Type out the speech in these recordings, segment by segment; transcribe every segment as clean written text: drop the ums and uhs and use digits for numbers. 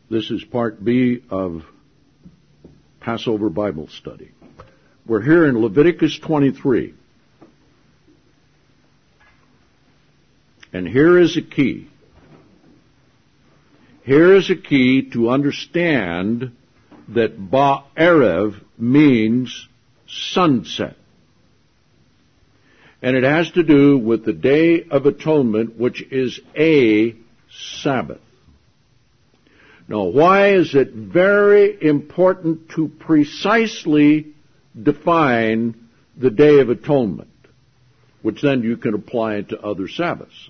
This is part B of Passover Bible study. We're here in Leviticus 23. And here is a key. Here is a key to understand that Ba'erev means sunset. And it has to do with the Day of Atonement, which is a Sabbath. Now, why is it very important to precisely define the Day of Atonement, which then you can apply it to other Sabbaths?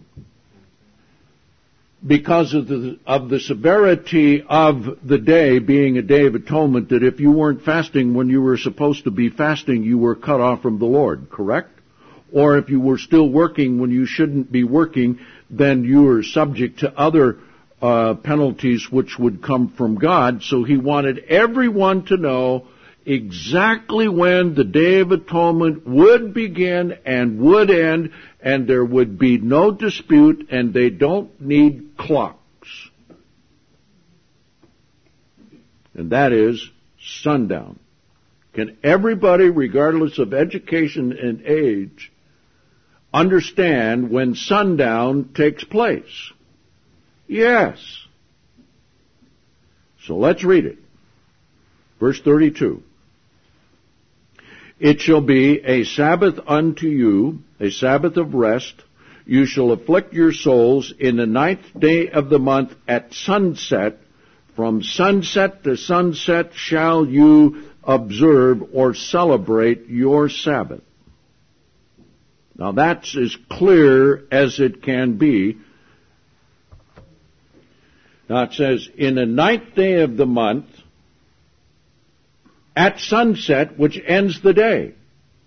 Because of the severity of the day being a Day of Atonement, that if you weren't fasting when you were supposed to be fasting, you were cut off from the Lord, correct? Or if you were still working when you shouldn't be working, then you were subject to other penalties which would come from God. So he wanted everyone to know exactly when the Day of Atonement would begin and would end, and there would be no dispute, and they don't need clocks. And that is sundown. Can everybody, regardless of education and age, understand when sundown takes place? Yes. So let's read it. Verse 32. It shall be a Sabbath unto you, a Sabbath of rest. You shall afflict your souls in the 9th day of the month at sunset. From sunset to sunset shall you observe or celebrate your Sabbath. Now that's as clear as it can be. Now it says, in the 9th day of the month, at sunset, which ends the day.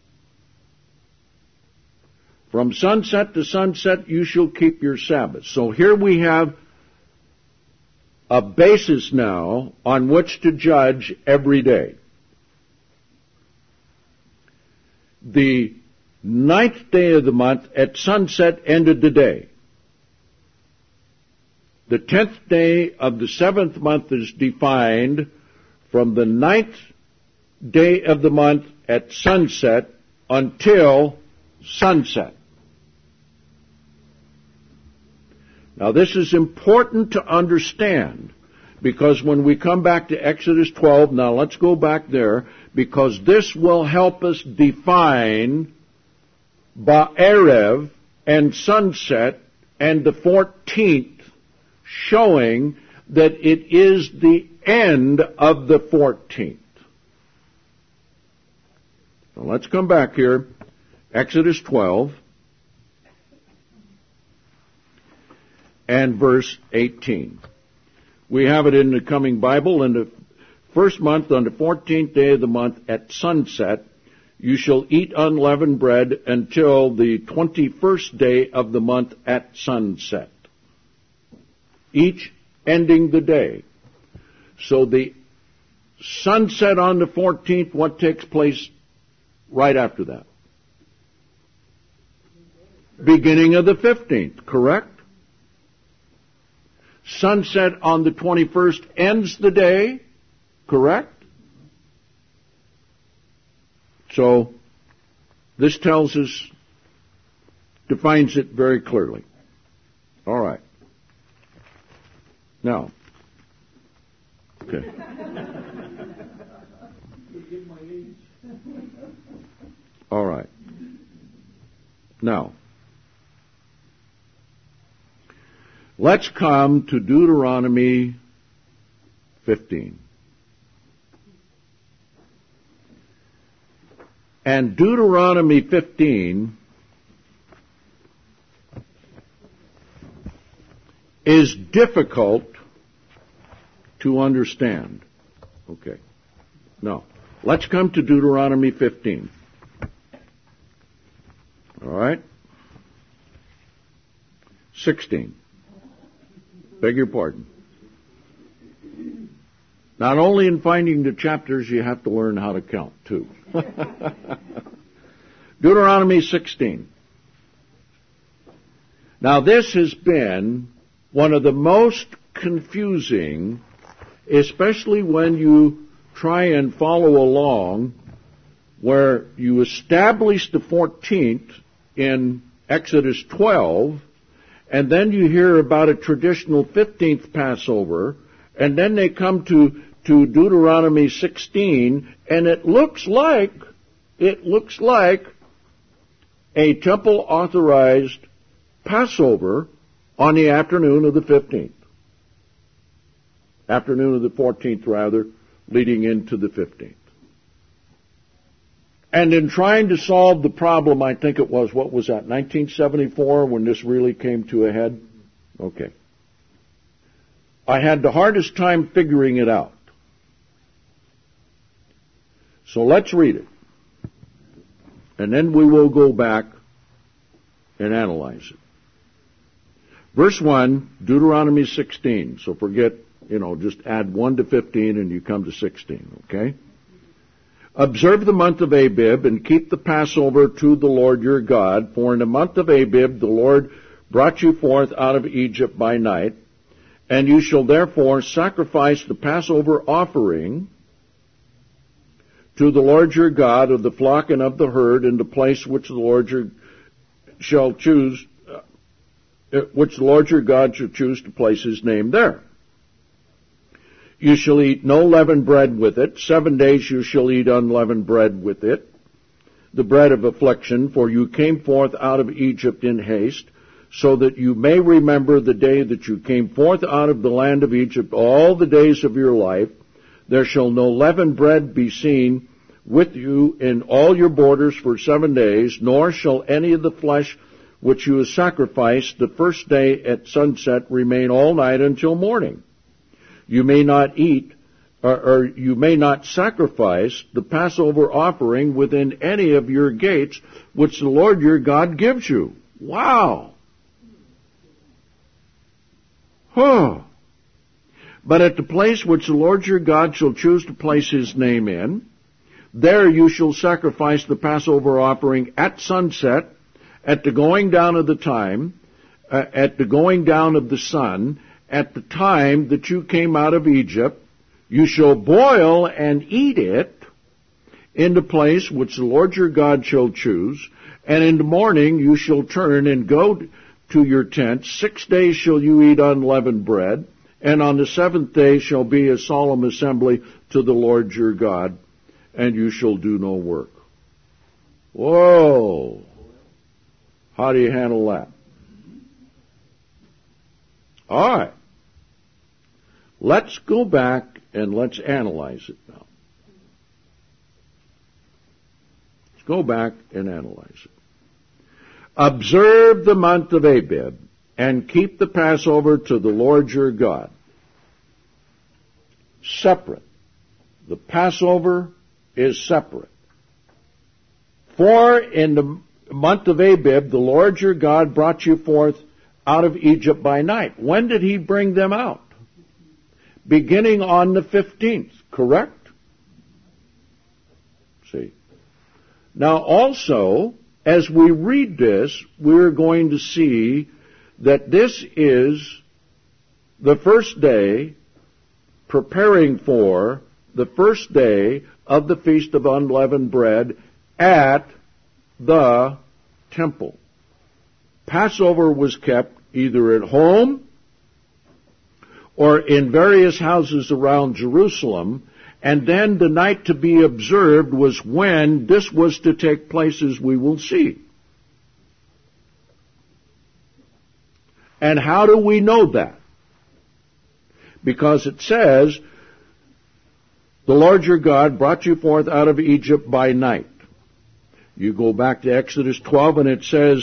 From sunset to sunset, you shall keep your Sabbath. So here we have a basis now on which to judge every day. The 9th day of the month at sunset ended the day. The 10th day of the 7th month is defined from the 9th day of the month at sunset until sunset. Now this is important to understand, because when we come back to Exodus 12, now let's go back there, because this will help us define Ba'erev and sunset and the 14th, showing that it is the end of the 14th. So let's come back here. Exodus 12 and verse 18. We have it in the Coming Bible. In the first month, on the 14th day of the month at sunset, you shall eat unleavened bread until the 21st day of the month at sunset, each ending the day. So the sunset on the 14th, what takes place right after that? Beginning of the 15th, correct? Sunset on the 21st ends the day, correct? So this tells us, defines it very clearly. All right. Now, okay. All right. Now, let's come to Deuteronomy 15. And Deuteronomy 15 is difficult to understand. Okay. Now, let's come to Deuteronomy 15. All right? 16. Beg your pardon. Not only in finding the chapters, you have to learn how to count, too. Deuteronomy 16. Now, this has been one of the most confusing, especially when you try and follow along where you establish the 14th in Exodus 12, and then you hear about a traditional 15th Passover, and then they come to Deuteronomy 16, and it looks like a temple authorized Passover on the afternoon of the 15th. Afternoon of the 14th, rather, leading into the 15th. And in trying to solve the problem, I think it was, what was that, 1974 when this really came to a head? Okay. I had the hardest time figuring it out. So let's read it. And then we will go back and analyze it. Verse 1, Deuteronomy 16. So forget, just add 1 to 15 and you come to 16, okay? Observe the month of Abib and keep the Passover to the Lord your God, for in the month of Abib the Lord brought you forth out of Egypt by night, and you shall therefore sacrifice the Passover offering to the Lord your God of the flock and of the herd in the place which the Lord your God shall choose to place his name there. You shall eat no leavened bread with it. 7 days you shall eat unleavened bread with it, the bread of affliction, for you came forth out of Egypt in haste, so that you may remember the day that you came forth out of the land of Egypt all the days of your life. There shall no leavened bread be seen with you in all your borders for 7 days, nor shall any of the flesh which you have sacrificed the first day at sunset remain all night until morning. You may not eat, or you may not sacrifice the Passover offering within any of your gates, which the Lord your God gives you. Wow! Huh! But at the place which the Lord your God shall choose to place his name in, there you shall sacrifice the Passover offering at sunset, at the going down of the time, at the going down of the sun, at the time that you came out of Egypt. You shall boil and eat it in the place which the Lord your God shall choose, and in the morning you shall turn and go to your tent. 6 days shall you eat unleavened bread, and on the 7th day shall be a solemn assembly to the Lord your God, and you shall do no work. Whoa! How do you handle that? All right. Let's go back and let's analyze it now. Let's go back and analyze it. Observe the month of Abib and keep the Passover to the Lord your God. Separate. The Passover is separate. For in the month of Abib, the Lord your God brought you forth out of Egypt by night. When did he bring them out? Beginning on the 15th, correct? See. Now also, as we read this, we're going to see that this is the first day preparing for the first day of the Feast of Unleavened Bread at the temple. Passover was kept either at home or in various houses around Jerusalem, and then the night to be observed was when this was to take place, as we will see. And how do we know that? Because it says, the Lord your God brought you forth out of Egypt by night. You go back to Exodus 12 and it says,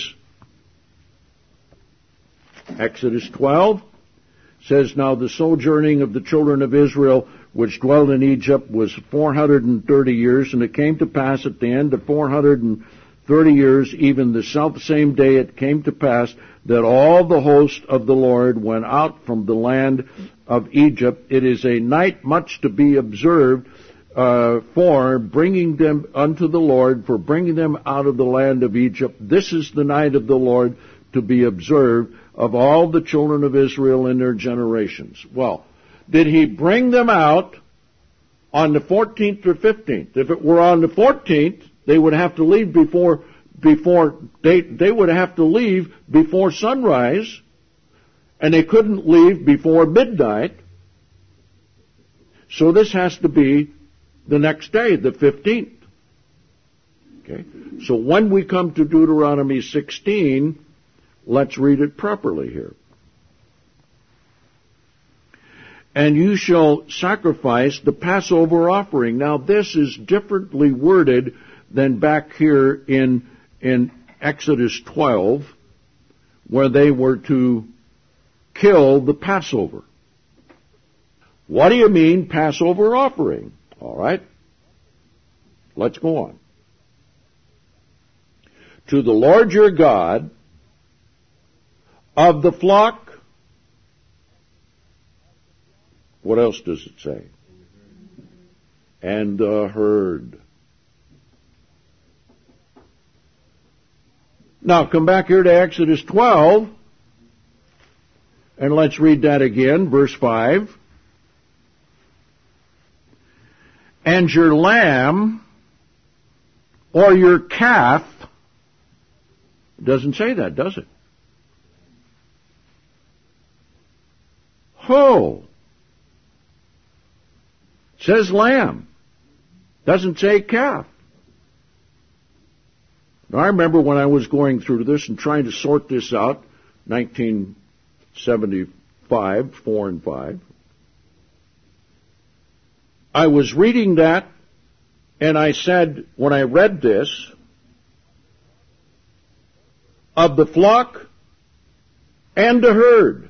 Exodus 12 says, now the sojourning of the children of Israel which dwelt in Egypt was 430 years, and it came to pass at the end of 430 years, even the selfsame day it came to pass, that all the host of the Lord went out from the land of Egypt. It is a night much to be observed for bringing them unto the Lord, for bringing them out of the land of Egypt. This is the night of the Lord to be observed of all the children of Israel in their generations. Well, did he bring them out on the 14th or 15th? If it were on the 14th, they would have to leave before they would have to leave before sunrise, and they couldn't leave before midnight. So this has to be the next day, the 15th. Okay? So when we come to Deuteronomy 16, let's read it properly here. And you shall sacrifice the Passover offering. Now this is differently worded than back here in Exodus 12, where they were to kill the Passover. What do you mean, Passover offering? All right. Let's go on. To the Lord your God of the flock. What else does it say? And the herd. Now come back here to Exodus 12, and let's read that again, verse 5. And your lamb, or your calf, it doesn't say that, does it? Ho! It says lamb. Doesn't say calf. Now, I remember when I was going through this and trying to sort this out, 1975, 4 and 5. I was reading that, and I said, when I read this, of the flock and the herd.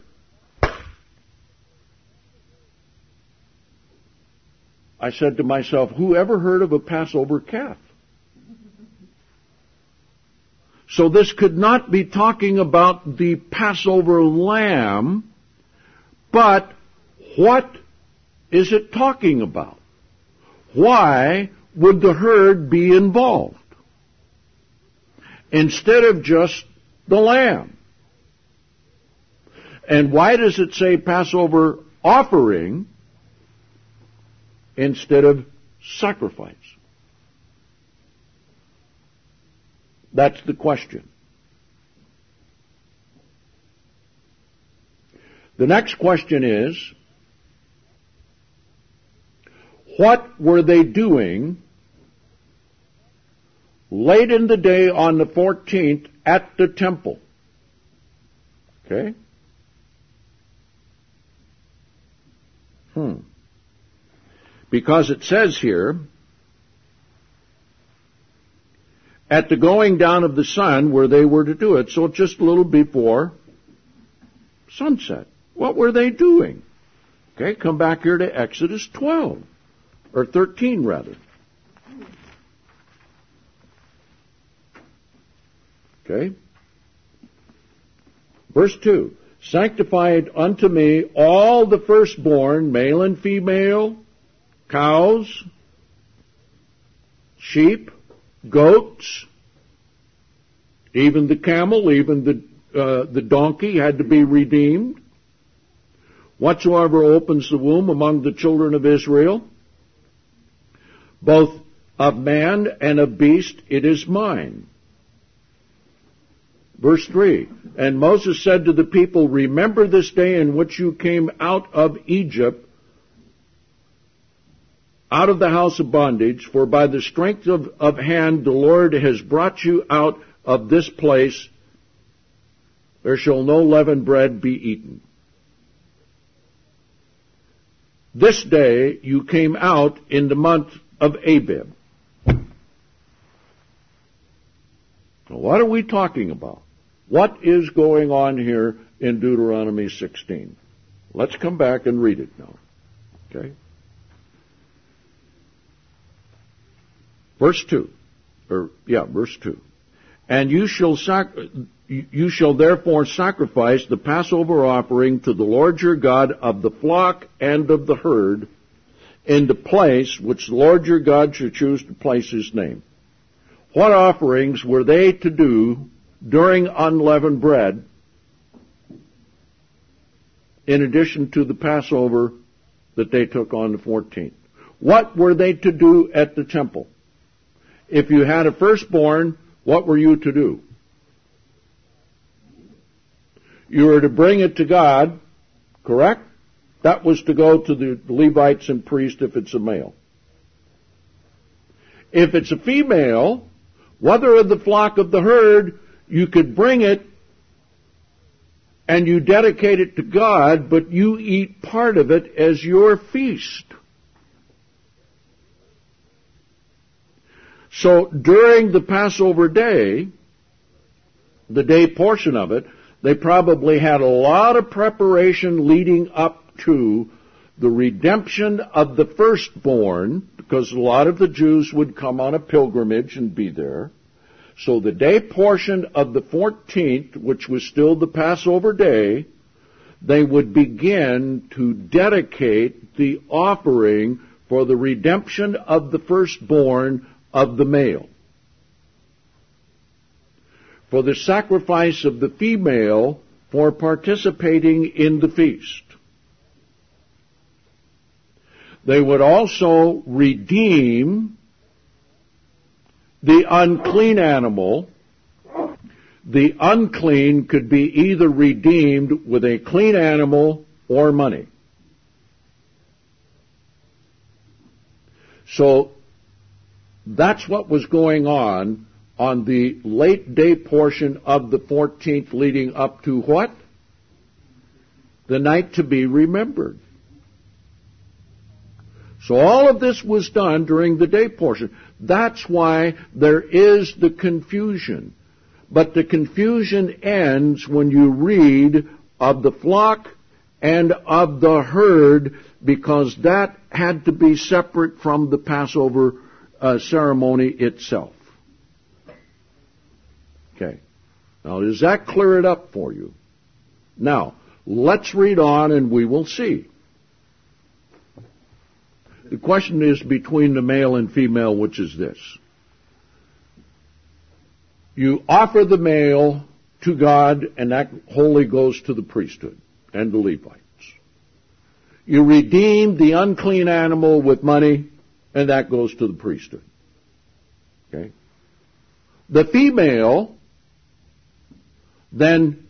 I said to myself, who ever heard of a Passover calf? So this could not be talking about the Passover lamb, but what is it talking about? Why would the herd be involved instead of just the lamb? And why does it say Passover offering instead of sacrifice? That's the question. The next question is, what were they doing late in the day on the 14th at the temple? Okay? Because it says here, at the going down of the sun where they were to do it, so just a little before sunset. What were they doing? Okay, come back here to Exodus 12, or 13 rather. Okay? Verse 2, sanctify unto me all the firstborn, male and female, cows, sheep, goats, even the camel, even the donkey had to be redeemed. Whatsoever opens the womb among the children of Israel, both of man and of beast, it is mine. Verse 3, and Moses said to the people, remember this day in which you came out of Egypt, out of the house of bondage, for by the strength of hand the Lord has brought you out of this place. There shall no leavened bread be eaten. This day you came out in the month of Abib. Now, what are we talking about? What is going on here in Deuteronomy 16? Let's come back and read it now. Okay? Verse 2. Verse 2. And you shall therefore sacrifice the Passover offering to the Lord your God of the flock and of the herd in the place which the Lord your God shall choose to place his name. What offerings were they to do during unleavened bread in addition to the Passover that they took on the 14th. What were they to do at the temple? If you had a firstborn, what were you to do? You were to bring it to God, correct? That was to go to the Levites and priests if it's a male. If it's a female, whether of the flock of the herd, you could bring it and you dedicate it to God, but you eat part of it as your feast. So during the Passover day, the day portion of it, they probably had a lot of preparation leading up to the redemption of the firstborn, because a lot of the Jews would come on a pilgrimage and be there. So the day portion of the 14th, which was still the Passover day, they would begin to dedicate the offering for the redemption of the firstborn of the male. For the sacrifice of the female for participating in the feast. They would also redeem the unclean animal. The unclean could be either redeemed with a clean animal or money. So that's what was going on the late day portion of the 14th leading up to what? The night to be remembered. So all of this was done during the day portion. That's why there is the confusion. But the confusion ends when you read of the flock and of the herd, because that had to be separate from the Passover ceremony itself. Okay. Now, does that clear it up for you? Now, let's read on and we will see. The question is between the male and female, which is this. You offer the male to God, and that wholly goes to the priesthood and the Levites. You redeem the unclean animal with money, and that goes to the priesthood. Okay? The female, then,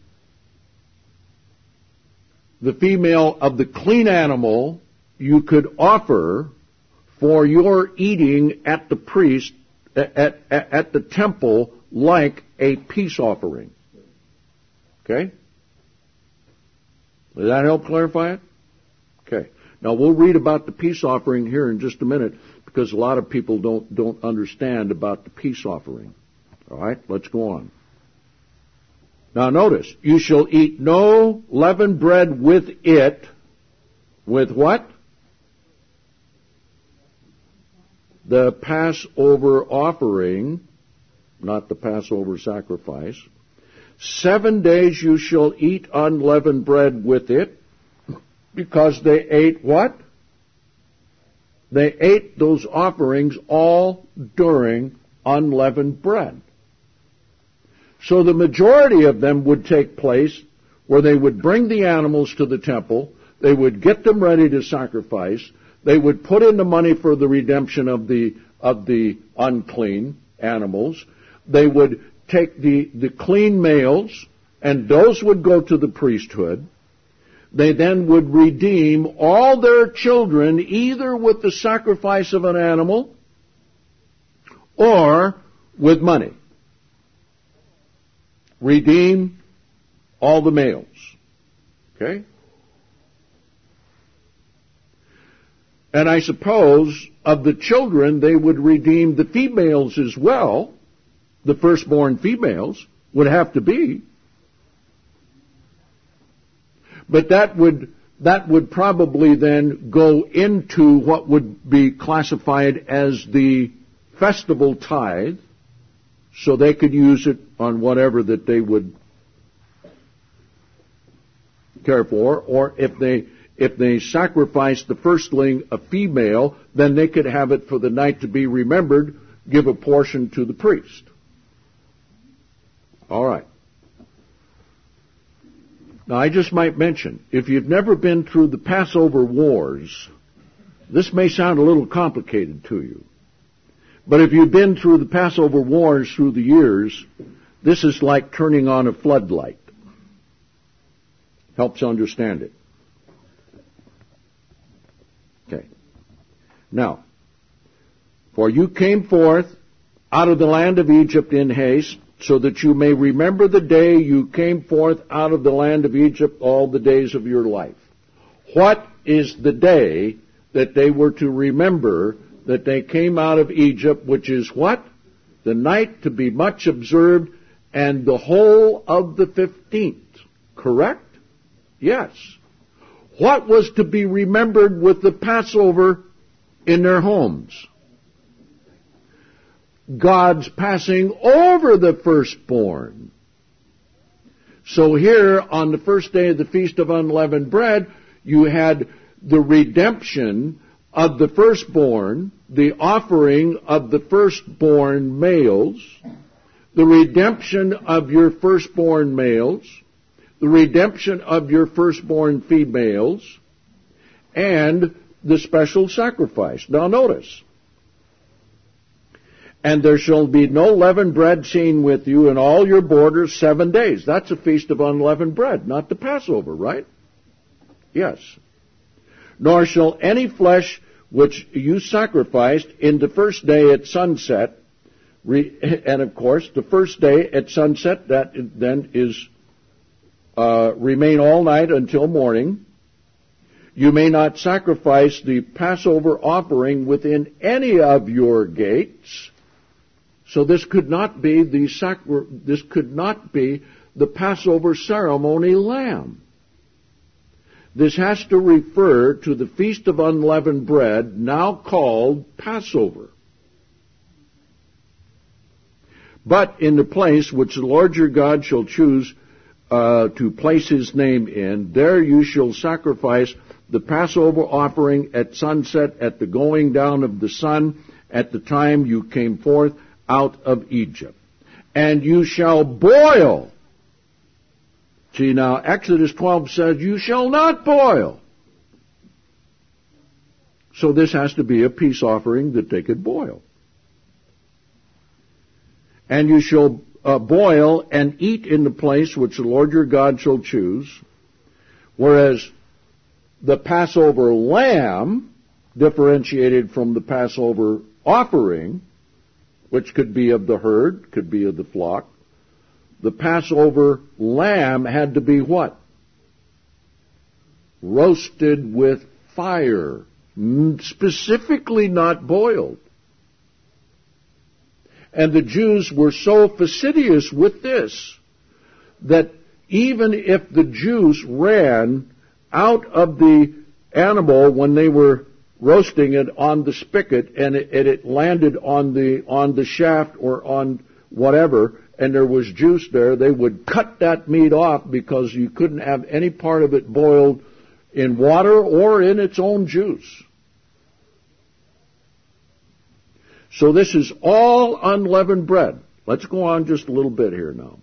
the female of the clean animal, you could offer for your eating at the priest, at the temple, like a peace offering. Okay? Does that help clarify it? Okay. Now we'll read about the peace offering here in just a minute, because a lot of people don't understand about the peace offering. All right? Let's go on. Now notice, you shall eat no leavened bread with it. With what? The Passover offering, not the Passover sacrifice. 7 days you shall eat unleavened bread with it, because they ate what? They ate those offerings all during unleavened bread. So the majority of them would take place where they would bring the animals to the temple, they would get them ready to sacrifice, they would put in the money for the redemption of the unclean animals. They would take the clean males, and those would go to the priesthood. They then would redeem all their children either with the sacrifice of an animal or with money. Redeem all the males. Okay? And I suppose of the children, they would redeem the females as well. The firstborn females would have to be. But that would probably then go into what would be classified as the festival tithe, so they could use it on whatever that they would care for, or if they sacrificed the firstling, a female, then they could have it for the night to be remembered, give a portion to the priest. All right. Now, I just might mention, if you've never been through the Passover wars, this may sound a little complicated to you. But if you've been through the Passover wars through the years, this is like turning on a floodlight. Helps understand it. Okay. Now, for you came forth out of the land of Egypt in haste, so that you may remember the day you came forth out of the land of Egypt all the days of your life. What is the day that they were to remember that they came out of Egypt, which is what? The night to be much observed, and the whole of the 15th. Correct? Yes. What was to be remembered with the Passover in their homes? God's passing over the firstborn. So here, on the first day of the Feast of Unleavened Bread, you had the redemption of the firstborn, the offering of the firstborn males, the redemption of your firstborn males, the redemption of your firstborn females, and the special sacrifice. Now notice, and there shall be no leavened bread seen with you in all your borders 7 days. That's a feast of unleavened bread, not the Passover, right? Yes. Nor shall any flesh which you sacrificed in the first day at sunset, and of course, the first day at sunset, that then is remain all night until morning. You may not sacrifice the Passover offering within any of your gates. So this could not be the Passover ceremony lamb. This has to refer to the Feast of Unleavened Bread, now called Passover. But in the place which the Lord your God shall choose to place his name in, there you shall sacrifice the Passover offering at sunset, at the going down of the sun, at the time you came forth out of Egypt. And you shall boil. See, now, Exodus 12 says, you shall not boil. So this has to be a peace offering that they could boil. And you shall boil and eat in the place which the Lord your God shall choose, whereas the Passover lamb, differentiated from the Passover offering, which could be of the herd, could be of the flock, the Passover lamb had to be what? Roasted with fire, specifically not boiled. And the Jews were so fastidious with this that even if the Jews ran out of the animal when they were roasting it on the spigot and it landed on the shaft or on whatever, and there was juice there, they would cut that meat off because you couldn't have any part of it boiled in water or in its own juice. So this is all unleavened bread. Let's go on just a little bit here now.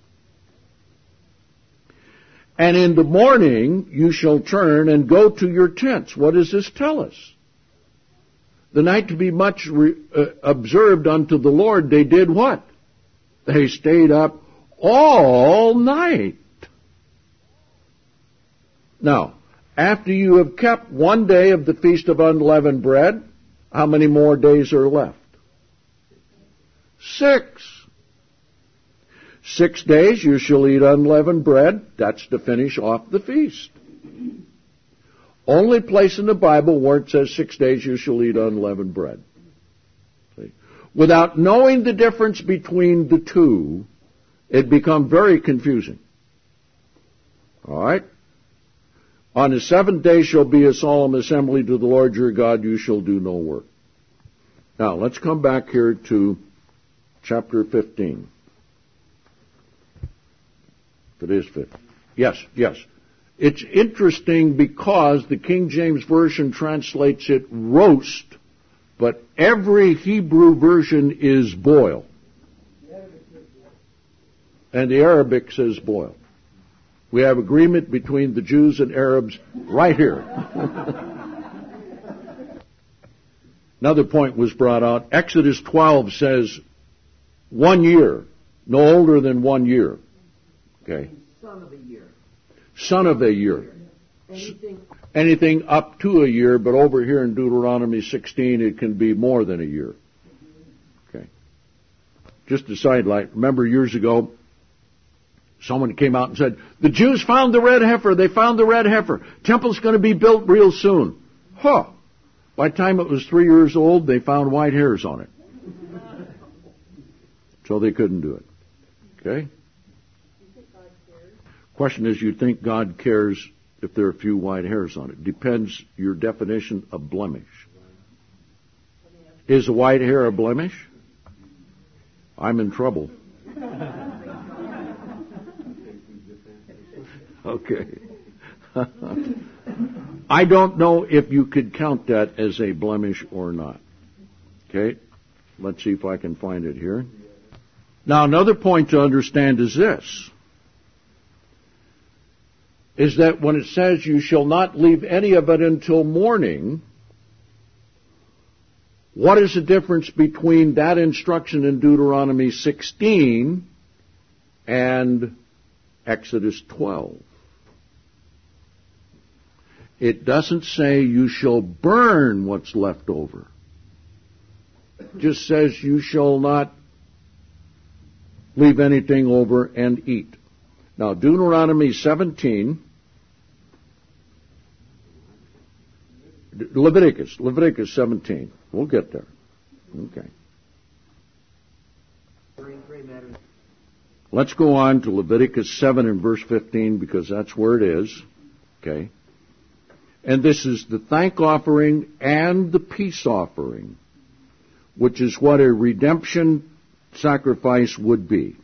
And in the morning you shall turn and go to your tents. What does this tell us? The night to be much observed unto the Lord, they did what? They stayed up all night. Now, after you have kept 1 day of the Feast of Unleavened Bread, how many more days are left? 6. 6 days you shall eat unleavened bread. That's to finish off the feast. Only place in the Bible where it says 6 days you shall eat unleavened bread. See? Without knowing the difference between the two, it becomes very confusing. All right? On the 7th day shall be a solemn assembly to the Lord your God. You shall do no work. Now, let's come back here to chapter 15. If it is 15. Yes. It's interesting because the King James Version translates it roast, but every Hebrew version is boil. And the Arabic says boil. We have agreement between the Jews and Arabs right here. Another point was brought out. Exodus 12 says 1 year, no older than 1 year. Okay. Son of a year. Son of a year. Anything up to a year, but over here in Deuteronomy 16, it can be more than a year. Okay. Just a sidelight. Remember years ago, someone came out and said, the Jews found the red heifer. They found the red heifer. Temple's going to be built real soon. Huh. By the time it was 3 years old, they found white hairs on it. So they couldn't do it. Okay? Question is, you think God cares if there are a few white hairs on it? Depends your definition of blemish. Is a white hair a blemish? I'm in trouble. Okay. I don't know if you could count that as a blemish or not. Okay? Let's see if I can find it here. Now, another point to understand is this. Is that when it says you shall not leave any of it until morning, what is the difference between that instruction in Deuteronomy 16 and Exodus 12? It doesn't say you shall burn what's left over. It just says you shall not leave anything over and eat. Now, Deuteronomy 17, Leviticus 17. We'll get there. Okay. Let's go on to Leviticus 7 and verse 15 because that's where it is. Okay. And this is the thank offering and the peace offering, which is what a redemption sacrifice would be.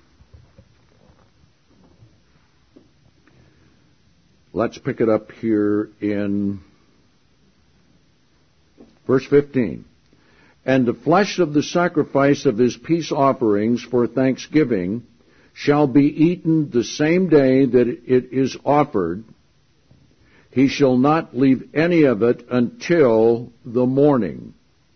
Let's pick it up here in verse 15. And the flesh of the sacrifice of his peace offerings for thanksgiving shall be eaten the same day that it is offered. He shall not leave any of it until the morning.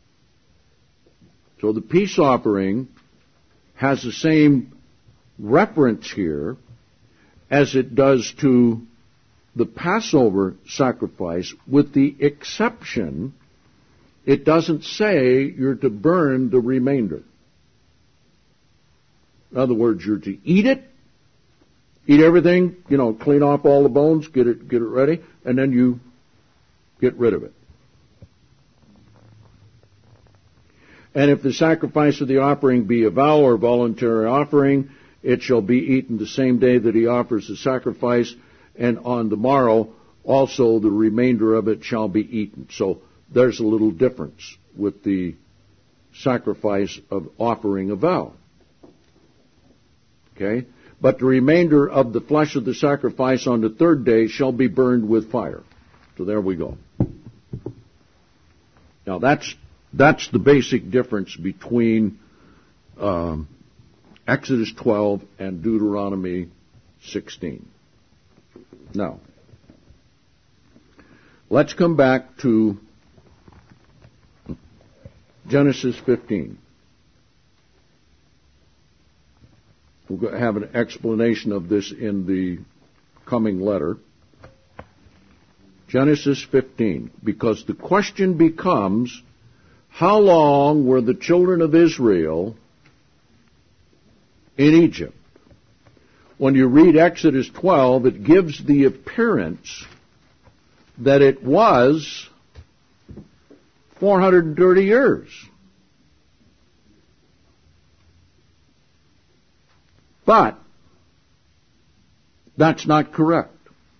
So the peace offering has the same reference here as it does to the Passover sacrifice, with the exception, it doesn't say you're to burn the remainder. In other words, you're to eat it, eat everything, clean off all the bones, get it ready, and then you get rid of it. And if the sacrifice of the offering be a vow or voluntary offering, it shall be eaten the same day that he offers the sacrifice, and on the morrow also the remainder of it shall be eaten. So there's a little difference with the sacrifice of offering a vow. Okay? But the remainder of the flesh of the sacrifice on the third day shall be burned with fire. So there we go. Now that's the basic difference between Exodus 12 and Deuteronomy 16. Now, let's come back to Genesis 15. We're going to have an explanation of this in the coming letter. Genesis 15. Because the question becomes, how long were the children of Israel in Egypt? When you read Exodus 12, it gives the appearance that it was 430 years. But that's not correct.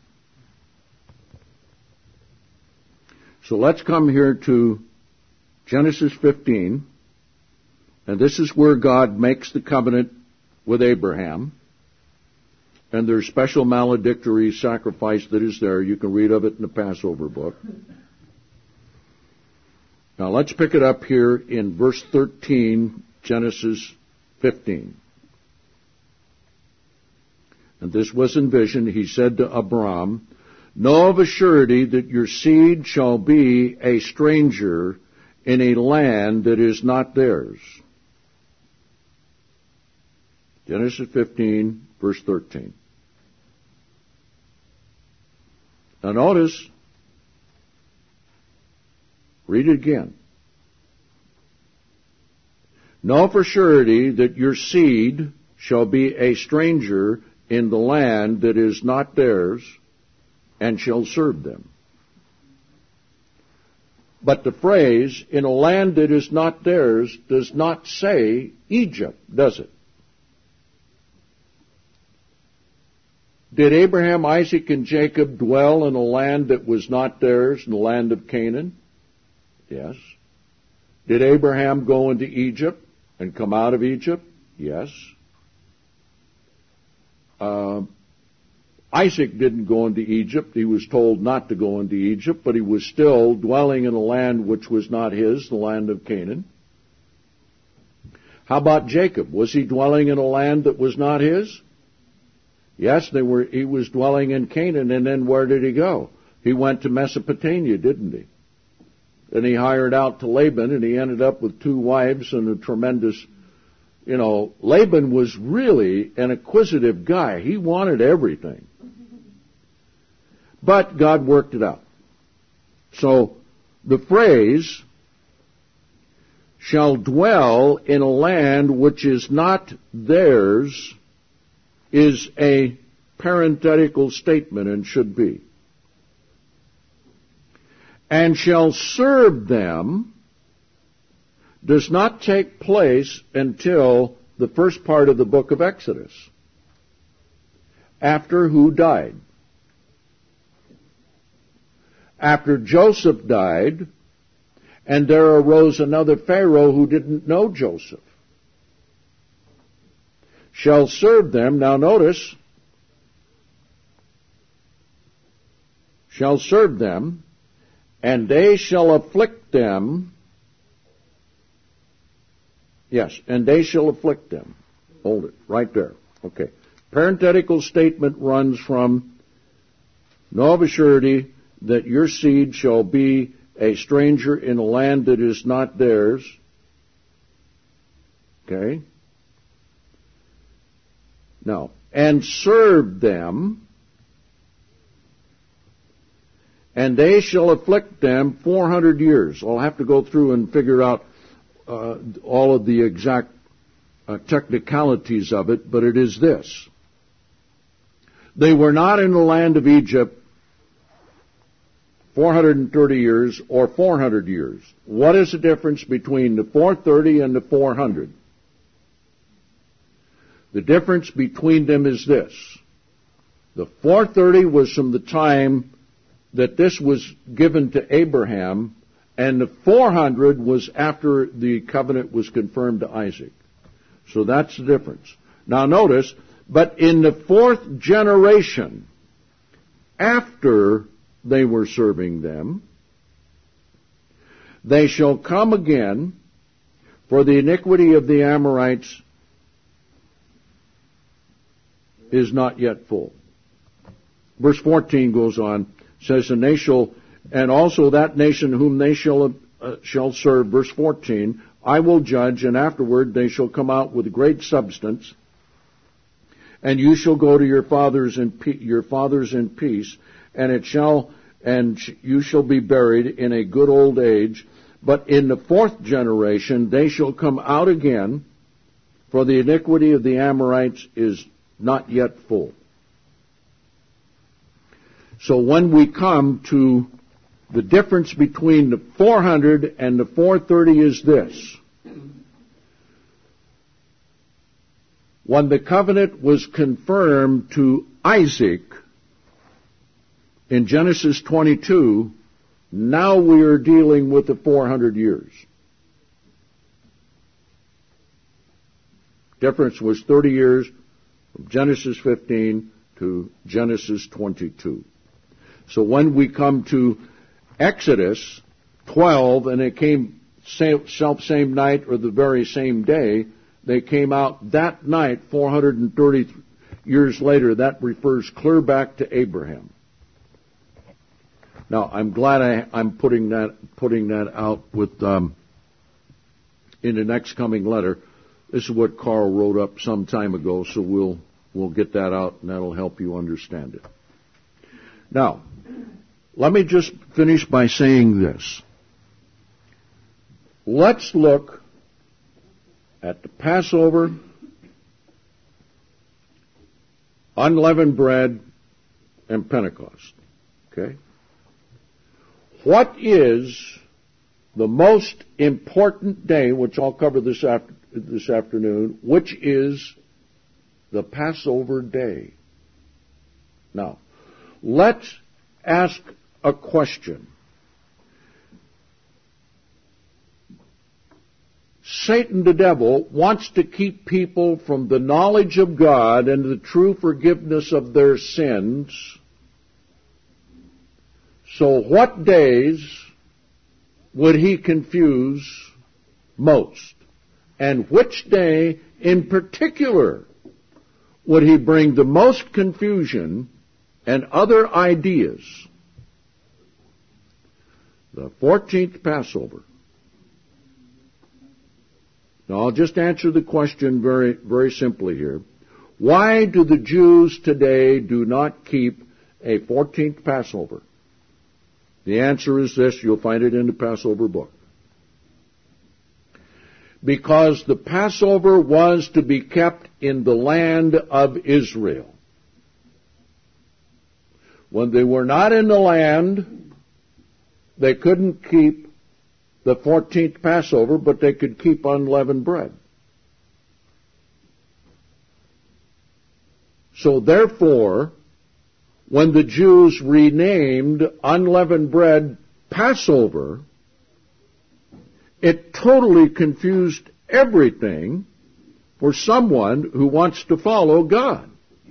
So let's come here to Genesis 15, and this is where God makes the covenant with Abraham. And there's special maledictory sacrifice that is there. You can read of it in the Passover book. Now let's pick it up here in verse 13, Genesis 15. and this was in vision, he said to Abram, know of a surety that your seed shall be a stranger in a land that is not theirs. Genesis 15, verse 13. Now notice, read it again. Know for surety that your seed shall be a stranger in the land that is not theirs, and shall serve them. But the phrase, in a land that is not theirs, does not say Egypt, does it? Did Abraham, Isaac, and Jacob dwell in a land that was not theirs, in the land of Canaan? Yes. Did Abraham go into Egypt and come out of Egypt? Yes. Isaac didn't go into Egypt. He was told not to go into Egypt, but he was still dwelling in a land which was not his, the land of Canaan. How about Jacob? Was he dwelling in a land that was not his? Yes, he was dwelling in Canaan, and then where did he go? He went to Mesopotamia, didn't he? And he hired out to Laban, and he ended up with 2 wives and a tremendous, Laban was really an acquisitive guy. He wanted everything. But God worked it out. So, the phrase, shall dwell in a land which is not theirs, is a parenthetical statement and should be. And shall serve them does not take place until the first part of the book of Exodus. After who died? After Joseph died, and there arose another Pharaoh who didn't know Joseph. Shall serve them, now notice, shall serve them, and they shall afflict them. Yes, and they shall afflict them. Hold it, right there. Okay. Parenthetical statement runs from, know of a surety that your seed shall be a stranger in a land that is not theirs. Okay. Now, and serve them, and they shall afflict them 400 years. I'll have to go through and figure out all of the exact technicalities of it, but it is this. They were not in the land of Egypt 430 years or 400 years. What is the difference between the 430 and the 400? The difference between them is this. The 430 was from the time that this was given to Abraham, and the 400 was after the covenant was confirmed to Isaac. So that's the difference. Now notice, but in the 4th generation, after they were serving them, they shall come again, for the iniquity of the Amorites is not yet full. Verse 14 goes on, says, and they shall, and also that nation whom they shall serve, verse 14, I will judge, and afterward they shall come out with great substance, and you shall go to your fathers in peace, and you shall be buried in a good old age. But in the 4th generation they shall come out again, for the iniquity of the Amorites is not yet full. So when we come to the difference between the 400 and the 430 is this. When the covenant was confirmed to Isaac in Genesis 22, now we are dealing with the 400 years. Difference was 30 years from Genesis 15 to Genesis 22. So when we come to Exodus 12, and it came same night or the very same day, they came out that night, 430 years later, that refers clear back to Abraham. Now, I'm glad I'm putting that out with in the next coming letter. This is what Carl wrote up some time ago, so we'll get that out, and that'll help you understand it. Now, let me just finish by saying this. Let's look at the Passover, unleavened bread, and Pentecost. Okay? What is the most important day, which I'll cover this afternoon, which is the Passover day? Now, let's ask a question. Satan, the devil, wants to keep people from the knowledge of God and the true forgiveness of their sins. So what days would he confuse most? And which day in particular would he bring the most confusion and other ideas? The 14th Passover. Now, I'll just answer the question very, very simply here. Why do the Jews today do not keep a 14th Passover? The answer is this. You'll find it in the Passover book. Because the Passover was to be kept in the land of Israel. When they were not in the land, they couldn't keep the 14th Passover, but they could keep unleavened bread. So therefore, when the Jews renamed unleavened bread Passover, it totally confused everything for someone who wants to follow God.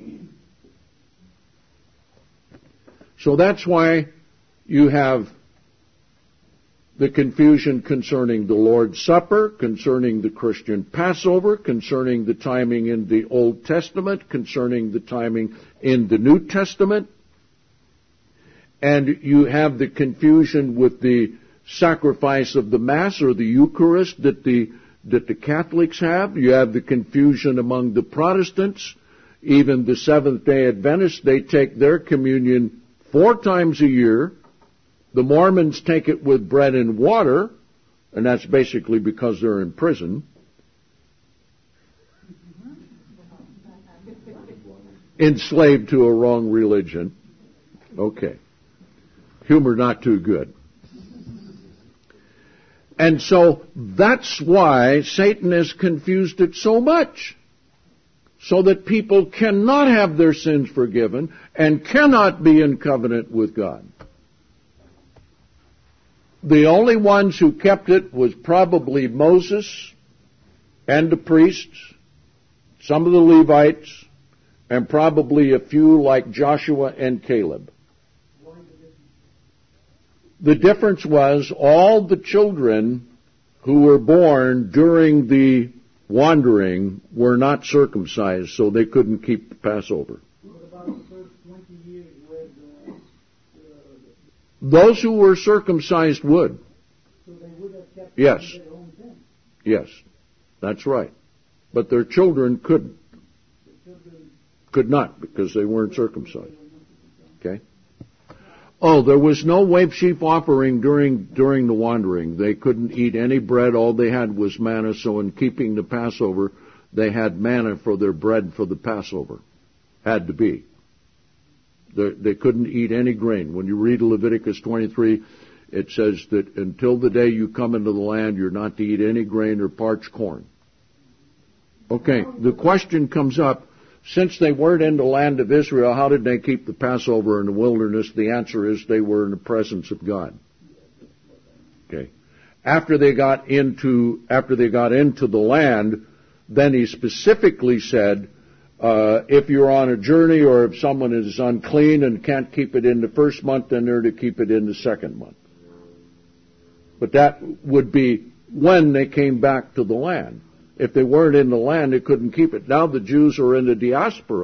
So that's why you have the confusion concerning the Lord's Supper, concerning the Christian Passover, concerning the timing in the Old Testament, concerning the timing in the New Testament. And you have the confusion with the sacrifice of the Mass or the Eucharist that the Catholics have. You have the confusion among the Protestants. Even the Seventh-day Adventists, they take their communion 4 times a year. The Mormons take it with bread and water, and that's basically because they're in prison. Enslaved to a wrong religion. Okay. Humor not too good. And so that's why Satan has confused it so much. So that people cannot have their sins forgiven and cannot be in covenant with God. The only ones who kept it was probably Moses and the priests, some of the Levites, and probably a few like Joshua and Caleb. The difference was all the children who were born during the wandering were not circumcised, so they couldn't keep the Passover. What about the first 20 years where those who were circumcised would. So they would have kept Yes. their own sin? Yes, that's right. But their children couldn't. Could not, because they weren't circumcised. Okay? Oh, there was no wave sheep offering during the wandering. They couldn't eat any bread. All they had was manna. So in keeping the Passover, they had manna for their bread for the Passover. Had to be. They couldn't eat any grain. When you read Leviticus 23, it says that until the day you come into the land, you're not to eat any grain or parched corn. Okay, the question comes up, since they weren't in the land of Israel, how did they keep the Passover in the wilderness? The answer is they were in the presence of God. Okay. After they got into the land, then he specifically said, if you're on a journey or if someone is unclean and can't keep it in the first month, then they're to keep it in the second month. But that would be when they came back to the land. If they weren't in the land, they couldn't keep it. Now the Jews are in the diaspora.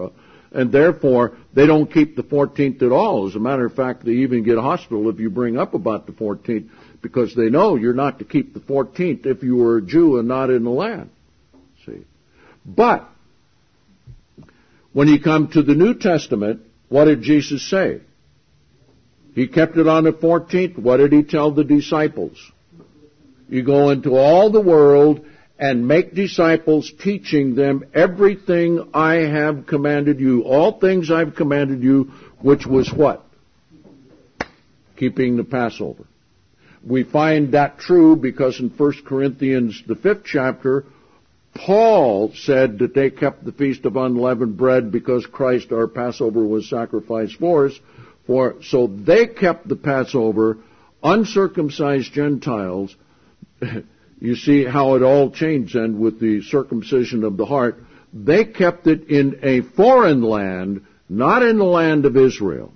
and therefore they don't keep the 14th at all. As a matter of fact, they even get hostile if you bring up about the 14th, because they know you're not to keep the 14th if you were a Jew and not in the land. See? But when you come to the New Testament, what did Jesus say? He kept it on the 14th. What did he tell the disciples? You go into all the world and make disciples, teaching them everything I have commanded you. All things I've commanded you, which was what? Keeping the Passover. We find that true because in 1 Corinthians, the 5th chapter, Paul said that they kept the Feast of Unleavened Bread because Christ, our Passover, was sacrificed for us. So they kept the Passover, uncircumcised Gentiles. You see how it all changed then with the circumcision of the heart. They kept it in a foreign land, not in the land of Israel.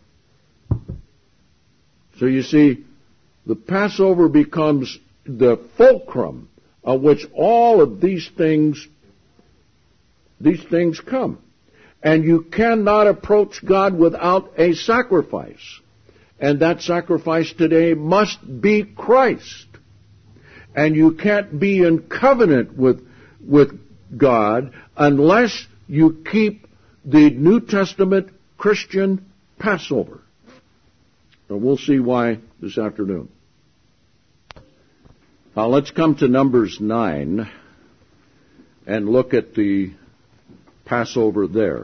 So you see, the Passover becomes the fulcrum of which all of these things come. And you cannot approach God without a sacrifice. And that sacrifice today must be Christ. And you can't be in covenant with God unless you keep the New Testament Christian Passover. And we'll see why this afternoon. Now let's come to Numbers 9 and look at the Passover there.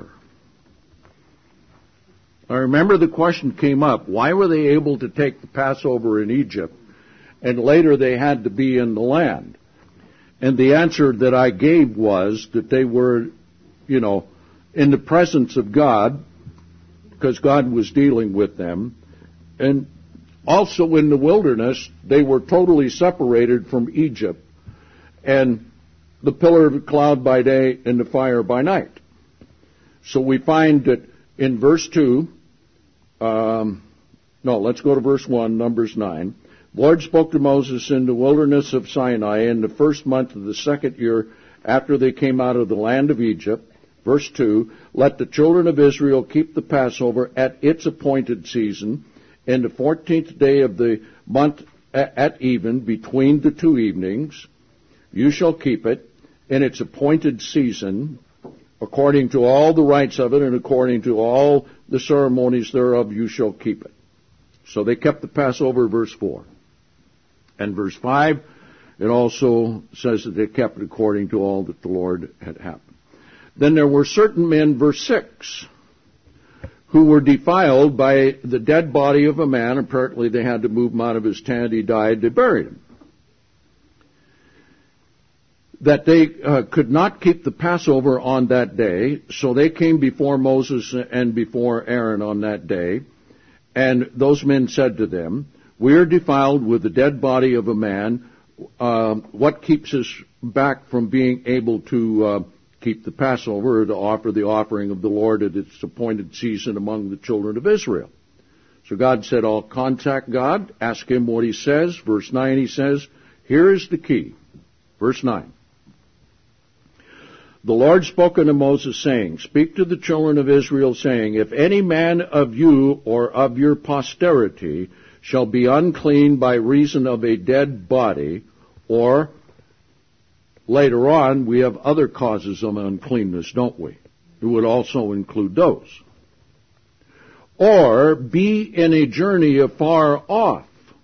I remember the question came up, why were they able to take the Passover in Egypt and later they had to be in the land? And the answer that I gave was that they were, in the presence of God, because God was dealing with them, and also in the wilderness, they were totally separated from Egypt, and the pillar of the cloud by day and the fire by night. So we find that in verse 2, let's go to verse 1, Numbers 9. The Lord spoke to Moses in the wilderness of Sinai in the first month of the second year after they came out of the land of Egypt. Verse 2, let the children of Israel keep the Passover at its appointed season, in the 14th day of the month at even, between the two evenings. You shall keep it in its appointed season, according to all the rites of it, and according to all the ceremonies thereof, you shall keep it. So they kept the Passover, verse 4. And verse 5, it also says that they kept it according to all that the Lord had happened. Then there were certain men, verse 6, who were defiled by the dead body of a man. Apparently they had to move him out of his tent. He died. They buried him. That they could not keep the Passover on that day, so they came before Moses and before Aaron on that day. And those men said to them, we are defiled with the dead body of a man. What keeps us back from being able to keep the Passover, or to offer the offering of the Lord at its appointed season among the children of Israel? So God said, I'll contact God, ask him what he says. Verse 9 he says, here is the key. Verse 9. The Lord spoke unto Moses, saying, speak to the children of Israel, saying, if any man of you or of your posterity shall be unclean by reason of a dead body, or later on, we have other causes of uncleanness, don't we? It would also include those. Or be in a journey afar off.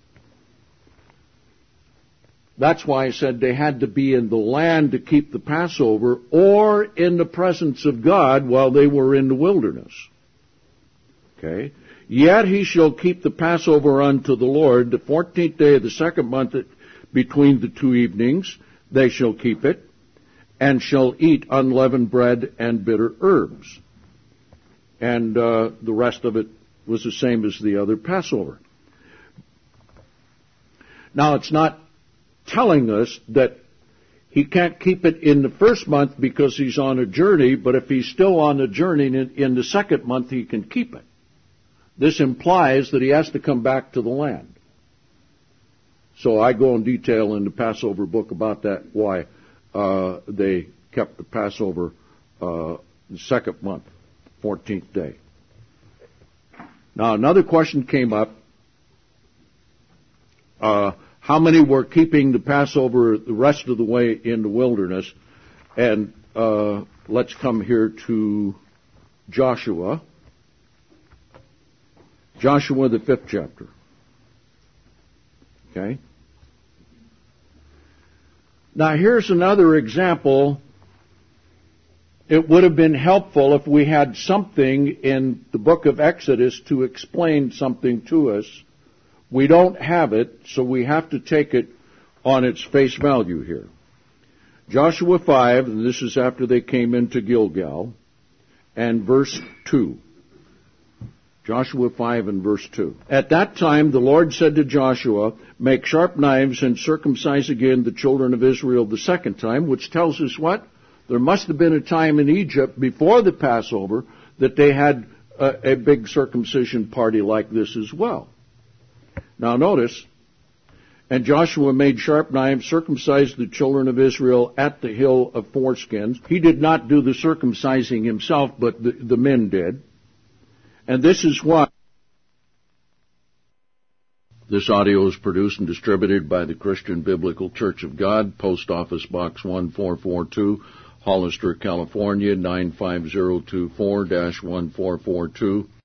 That's why I said they had to be in the land to keep the Passover, or in the presence of God while they were in the wilderness. Okay? Yet he shall keep the Passover unto the Lord, the 14th day of the second month between the two evenings. They shall keep it, and shall eat unleavened bread and bitter herbs. And the rest of it was the same as the other Passover. Now, it's not telling us that he can't keep it in the first month because he's on a journey, but if he's still on a journey in the second month, he can keep it. This implies that he has to come back to the land. So I go in detail in the Passover book about that, why they kept the Passover the second month. 14th day. Now another question came up. How many were keeping the Passover the rest of the way in the wilderness? And let's come here to Joshua. Joshua, the 5th chapter. Okay? Now here's another example. It would have been helpful if we had something in the book of Exodus to explain something to us. We don't have it, so we have to take it on its face value here. Joshua 5, and this is after they came into Gilgal, and verse 2. Joshua 5 and verse 2. At that time the Lord said to Joshua, make sharp knives and circumcise again the children of Israel the second time, which tells us what? There must have been a time in Egypt before the Passover that they had a big circumcision party like this as well. Now notice, and Joshua made sharp knives, circumcised the children of Israel at the hill of foreskins. He did not do the circumcising himself, but the men did. And this is why this audio is produced and distributed by the Christian Biblical Church of God, Post Office Box 1442, Hollister, California, 95024-1442.